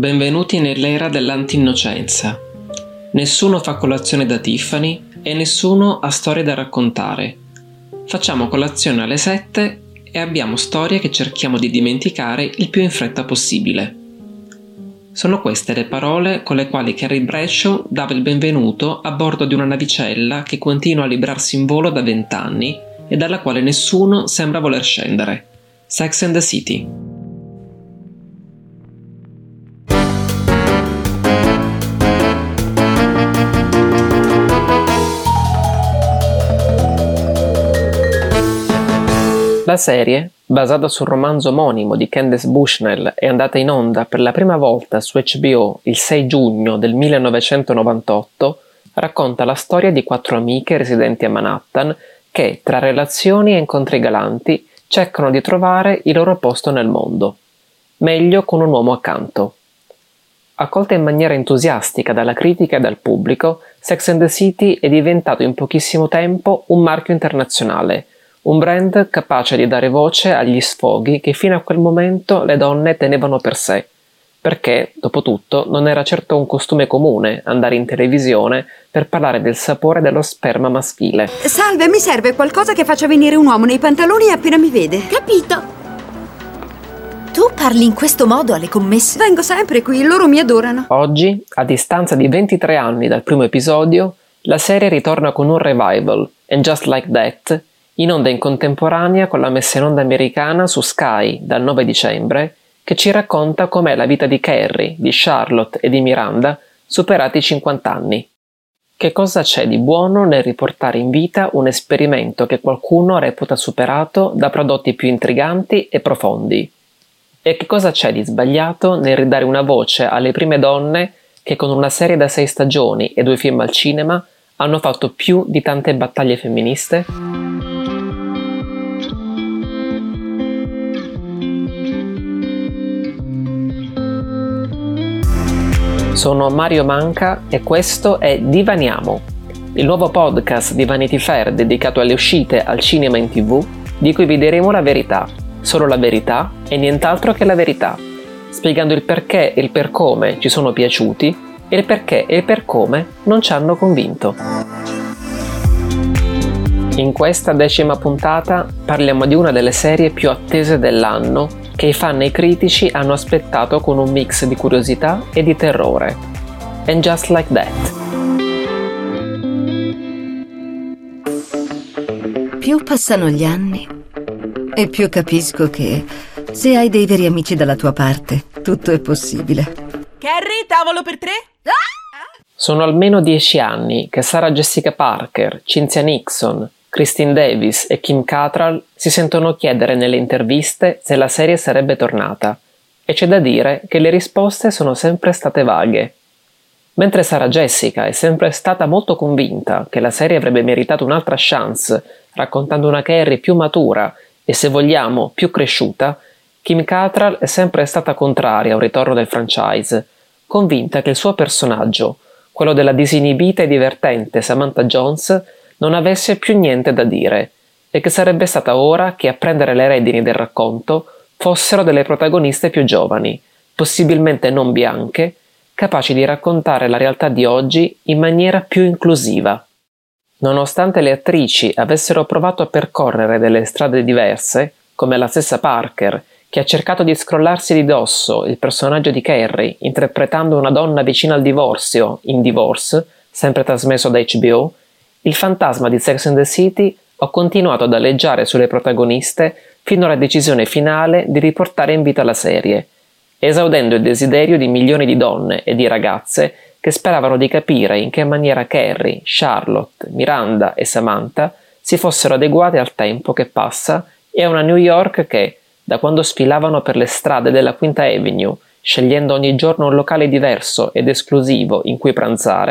Benvenuti nell'era dell'anti-innocenza. Nessuno fa colazione da Tiffany e nessuno ha storie da raccontare. Facciamo colazione alle 7 e abbiamo storie che cerchiamo di dimenticare il più in fretta possibile. Sono queste le parole con le quali Carrie Bradshaw dava il benvenuto a bordo di una navicella che continua a librarsi in volo da 20 anni e dalla quale nessuno sembra voler scendere. Sex and the City. La serie, basata sul romanzo omonimo di Candace Bushnell, è andata in onda per la prima volta su HBO il 6 giugno del 1998, racconta la storia di 4 amiche residenti a Manhattan che, tra relazioni e incontri galanti, cercano di trovare il loro posto nel mondo. Meglio con un uomo accanto. Accolta in maniera entusiastica dalla critica e dal pubblico, Sex and the City è diventato in pochissimo tempo un marchio internazionale, un brand capace di dare voce agli sfoghi che fino a quel momento le donne tenevano per sé, perché, dopo tutto, non era certo un costume comune andare in televisione per parlare del sapore dello sperma maschile. Salve, mi serve qualcosa che faccia venire un uomo nei pantaloni appena mi vede. Capito? Tu parli in questo modo alle commesse? Vengo sempre qui, loro mi adorano. Oggi, a distanza di 23 anni dal primo episodio, la serie ritorna con un revival, And Just Like That, in onda in contemporanea con la messa in onda americana su Sky dal 9 dicembre, che ci racconta com'è la vita di Carrie, di Charlotte e di Miranda superati i 50 anni. Che cosa c'è di buono nel riportare in vita un esperimento che qualcuno reputa superato da prodotti più intriganti e profondi? E che cosa c'è di sbagliato nel ridare una voce alle prime donne che con una serie da 6 stagioni e 2 film al cinema hanno fatto più di tante battaglie femministe? Sono Mario Manca e questo è Divaniamo, il nuovo podcast di Vanity Fair dedicato alle uscite al cinema e in TV, di cui vi diremo la verità, solo la verità e nient'altro che la verità, spiegando il perché e il per come ci sono piaciuti e il perché e il per come non ci hanno convinto. In questa 10ª puntata parliamo di una delle serie più attese dell'anno che i fan e i critici hanno aspettato con un mix di curiosità e di terrore. And Just Like That. Più passano gli anni e più capisco che se hai dei veri amici dalla tua parte, tutto è possibile. Carrie, tavolo per 3? Sono almeno 10 anni che Sarah Jessica Parker, Cynthia Nixon, Christine Davis e Kim Cattrall si sentono chiedere nelle interviste se la serie sarebbe tornata, e c'è da dire che le risposte sono sempre state vaghe. Mentre Sarah Jessica è sempre stata molto convinta che la serie avrebbe meritato un'altra chance, raccontando una Carrie più matura e, se vogliamo, più cresciuta, Kim Cattrall è sempre stata contraria a un ritorno del franchise, convinta che il suo personaggio, quello della disinibita e divertente Samantha Jones, non avesse più niente da dire e che sarebbe stata ora che a prendere le redini del racconto fossero delle protagoniste più giovani, possibilmente non bianche, capaci di raccontare la realtà di oggi in maniera più inclusiva. Nonostante le attrici avessero provato a percorrere delle strade diverse, come la stessa Parker, che ha cercato di scrollarsi di dosso il personaggio di Carrie interpretando una donna vicina al divorzio in Divorce, sempre trasmesso da HBO, il fantasma di Sex and the City ha continuato ad aleggiare sulle protagoniste fino alla decisione finale di riportare in vita la serie, esaudendo il desiderio di milioni di donne e di ragazze che speravano di capire in che maniera Carrie, Charlotte, Miranda e Samantha si fossero adeguate al tempo che passa e a una New York che, da quando sfilavano per le strade della Quinta Avenue, scegliendo ogni giorno un locale diverso ed esclusivo in cui pranzare,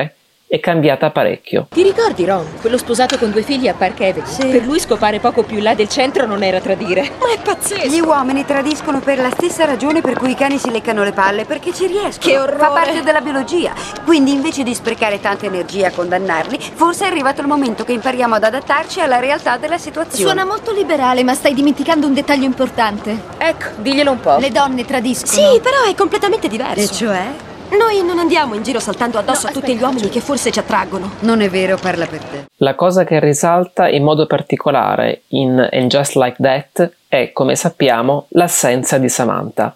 è cambiata parecchio. Ti ricordi Ron, quello sposato con 2 figli a Park Avenue? Sì. Per lui scopare poco più in là del centro non era tradire. Ma è pazzesco! Gli uomini tradiscono per la stessa ragione per cui i cani si leccano le palle, perché ci riescono. Che orrore! Fa parte della biologia. Quindi invece di sprecare tanta energia a condannarli, forse è arrivato il momento che impariamo ad adattarci alla realtà della situazione. Suona molto liberale, ma stai dimenticando un dettaglio importante. Ecco, diglielo un po'. Le donne tradiscono. Sì, però è completamente diverso. E cioè? Noi non andiamo in giro saltando addosso a tutti gli uomini che forse ci attraggono. Non è vero, parla per te. La cosa che risalta in modo particolare in And Just Like That è, come sappiamo, l'assenza di Samantha.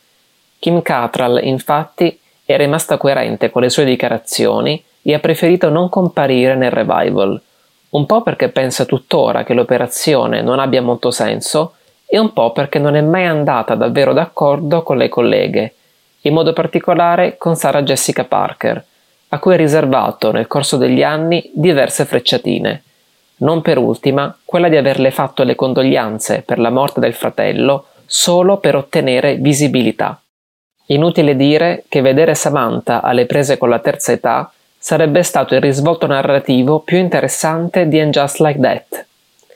Kim Cattrall, infatti, è rimasta coerente con le sue dichiarazioni e ha preferito non comparire nel revival, un po' perché pensa tuttora che l'operazione non abbia molto senso e un po' perché non è mai andata davvero d'accordo con le colleghe, in modo particolare con Sarah Jessica Parker, a cui ha riservato nel corso degli anni diverse frecciatine, non per ultima quella di averle fatto le condoglianze per la morte del fratello solo per ottenere visibilità. Inutile dire che vedere Samantha alle prese con la terza età sarebbe stato il risvolto narrativo più interessante di And Just Like That.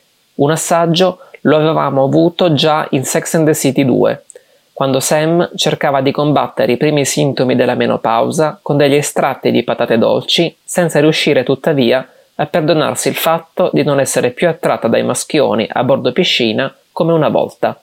Un assaggio lo avevamo avuto già in Sex and the City 2, quando Sam cercava di combattere i primi sintomi della menopausa con degli estratti di patate dolci, senza riuscire tuttavia a perdonarsi il fatto di non essere più attratta dai maschioni a bordo piscina come una volta.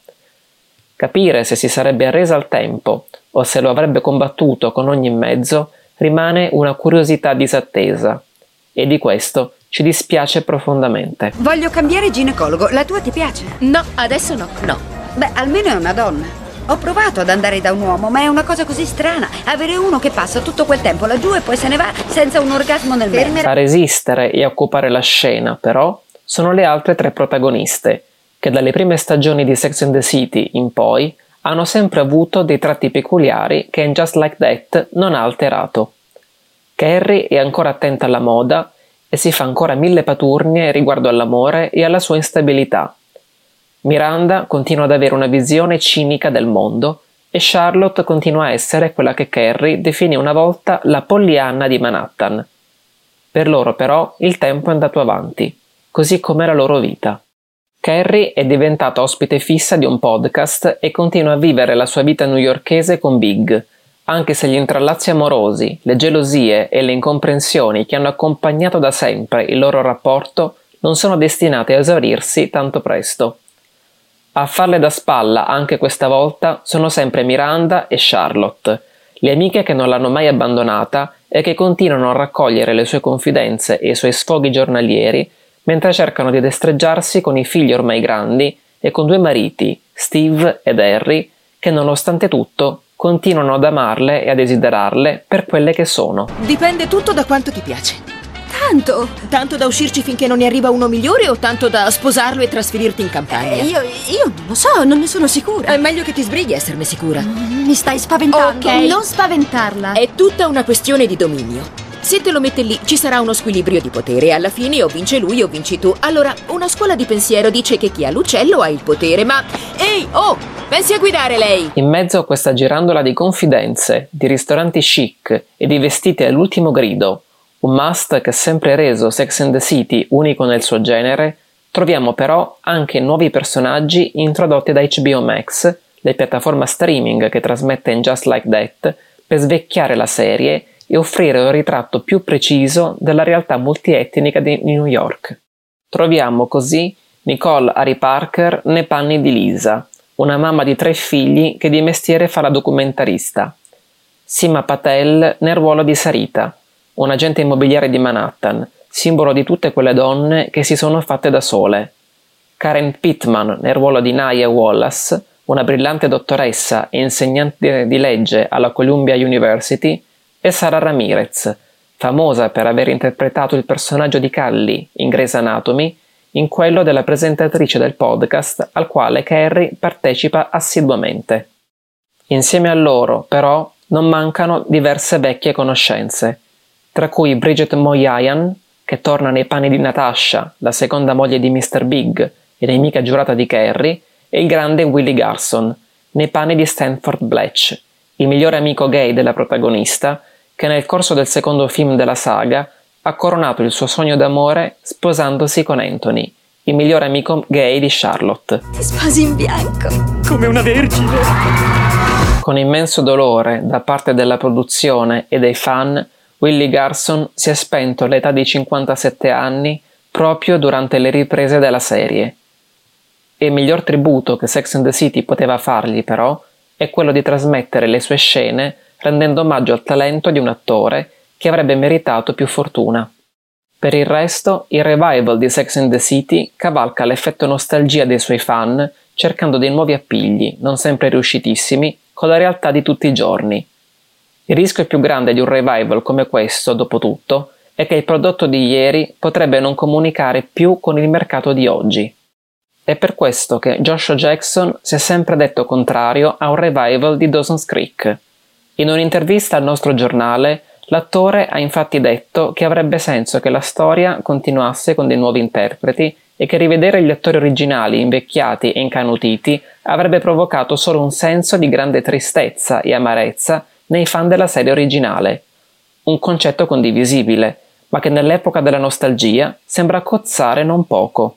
Capire se si sarebbe arresa al tempo o se lo avrebbe combattuto con ogni mezzo rimane una curiosità disattesa, e di questo ci dispiace profondamente. Voglio cambiare ginecologo. La tua ti piace? No, adesso no. Beh, almeno è una donna. Ho provato ad andare da un uomo, ma è una cosa così strana. Avere uno che passa tutto quel tempo laggiù e poi se ne va senza un orgasmo nel mezzo. A resistere e a occupare la scena, però, sono le altre 3 protagoniste, che dalle prime stagioni di Sex and the City in poi hanno sempre avuto dei tratti peculiari che in Just Like That non ha alterato. Carrie è ancora attenta alla moda e si fa ancora 1000 paturnie riguardo all'amore e alla sua instabilità. Miranda continua ad avere una visione cinica del mondo e Charlotte continua a essere quella che Carrie definì una volta la Pollyanna di Manhattan. Per loro però il tempo è andato avanti, così come la loro vita. Carrie è diventata ospite fissa di un podcast e continua a vivere la sua vita newyorkese con Big, anche se gli intrallazzi amorosi, le gelosie e le incomprensioni che hanno accompagnato da sempre il loro rapporto non sono destinate a esaurirsi tanto presto. A farle da spalla anche questa volta sono sempre Miranda e Charlotte, le amiche che non l'hanno mai abbandonata e che continuano a raccogliere le sue confidenze e i suoi sfoghi giornalieri mentre cercano di destreggiarsi con i figli ormai grandi e con 2 mariti, Steve ed Harry, che nonostante tutto continuano ad amarle e a desiderarle per quelle che sono. Dipende tutto da quanto ti piace. Tanto da uscirci finché non ne arriva uno migliore o tanto da sposarlo e trasferirti in campagna? Io non lo so, non ne sono sicura. È meglio che ti sbrighi a esserne sicura. Mi stai spaventando. Ok. Non spaventarla. È tutta una questione di dominio. Se te lo mette lì ci sarà uno squilibrio di potere e alla fine o vince lui o vinci tu. Allora, una scuola di pensiero dice che chi ha l'uccello ha il potere, ma... Ehi, oh! Pensi a guidare lei! In mezzo a questa girandola di confidenze, di ristoranti chic e di vestiti all'ultimo grido, un must che ha sempre reso Sex and the City unico nel suo genere, troviamo però anche nuovi personaggi introdotti da HBO Max, la piattaforma streaming che trasmette in Just Like That, per svecchiare la serie e offrire un ritratto più preciso della realtà multietnica di New York. Troviamo così Nicole Ari Parker nei panni di Lisa, una mamma di 3 figli che di mestiere fa la documentarista, Sima Patel nel ruolo di Sarita, un agente immobiliare di Manhattan, simbolo di tutte quelle donne che si sono fatte da sole, Karen Pittman nel ruolo di Nia Wallace, una brillante dottoressa e insegnante di legge alla Columbia University, e Sara Ramirez, famosa per aver interpretato il personaggio di Callie in Grey's Anatomy, in quello della presentatrice del podcast al quale Carrie partecipa assiduamente. Insieme a loro, però, non mancano diverse vecchie conoscenze, tra cui Bridget Moynihan, che torna nei panni di Natasha, la seconda moglie di Mr. Big e nemica giurata di Carrie, e il grande Willie Garson, nei panni di Stanford Blatch, il migliore amico gay della protagonista, che nel corso del secondo film della saga ha coronato il suo sogno d'amore sposandosi con Anthony, il migliore amico gay di Charlotte. Ti sposi in bianco. Come una vergine. Con immenso dolore da parte della produzione e dei fan, Willie Garson si è spento all'età di 57 anni proprio durante le riprese della serie. E il miglior tributo che Sex and the City poteva fargli, però, è quello di trasmettere le sue scene rendendo omaggio al talento di un attore che avrebbe meritato più fortuna. Per il resto, il revival di Sex and the City cavalca l'effetto nostalgia dei suoi fan, cercando dei nuovi appigli, non sempre riuscitissimi, con la realtà di tutti i giorni. Il rischio più grande di un revival come questo, dopo tutto, è che il prodotto di ieri potrebbe non comunicare più con il mercato di oggi. È per questo che Joshua Jackson si è sempre detto contrario a un revival di Dawson's Creek. In un'intervista al nostro giornale, l'attore ha infatti detto che avrebbe senso che la storia continuasse con dei nuovi interpreti e che rivedere gli attori originali invecchiati e incanutiti avrebbe provocato solo un senso di grande tristezza e amarezza nei fan della serie originale. Un concetto condivisibile, ma che nell'epoca della nostalgia sembra cozzare non poco.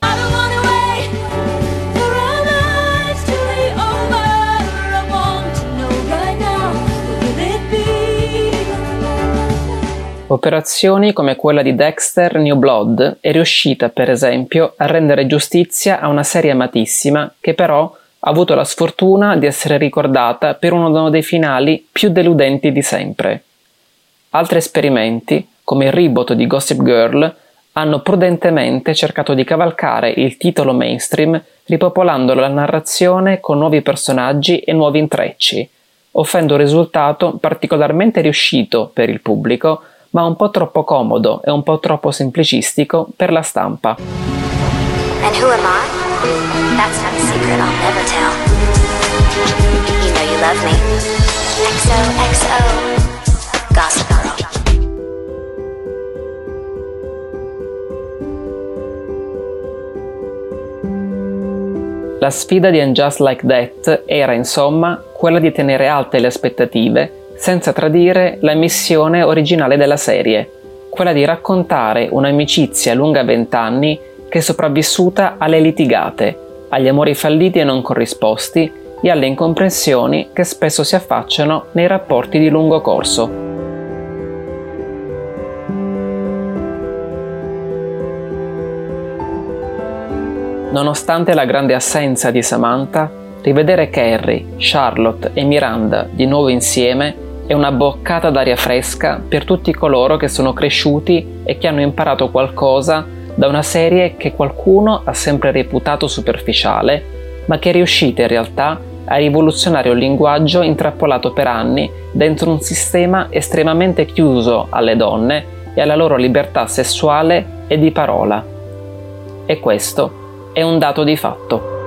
Operazioni come quella di Dexter New Blood è riuscita, per esempio, a rendere giustizia a una serie amatissima che però ha avuto la sfortuna di essere ricordata per uno dei finali più deludenti di sempre. Altri esperimenti, come il reboot di Gossip Girl, hanno prudentemente cercato di cavalcare il titolo mainstream ripopolando la narrazione con nuovi personaggi e nuovi intrecci, offrendo un risultato particolarmente riuscito per il pubblico, ma un po' troppo comodo e un po' troppo semplicistico per la stampa. And who am I? That's not a secret I'll never tell. You know you love me. XOXO. Gossip Girl. La sfida di And Just Like That era, insomma, quella di tenere alte le aspettative senza tradire la missione originale della serie, quella di raccontare un'amicizia lunga 20 anni che è sopravvissuta alle litigate, agli amori falliti e non corrisposti e alle incomprensioni che spesso si affacciano nei rapporti di lungo corso. Nonostante la grande assenza di Samantha, rivedere Carrie, Charlotte e Miranda di nuovo insieme è una boccata d'aria fresca per tutti coloro che sono cresciuti e che hanno imparato qualcosa da una serie che qualcuno ha sempre reputato superficiale, ma che è riuscita in realtà a rivoluzionare un linguaggio intrappolato per anni dentro un sistema estremamente chiuso alle donne e alla loro libertà sessuale e di parola. E questo è un dato di fatto.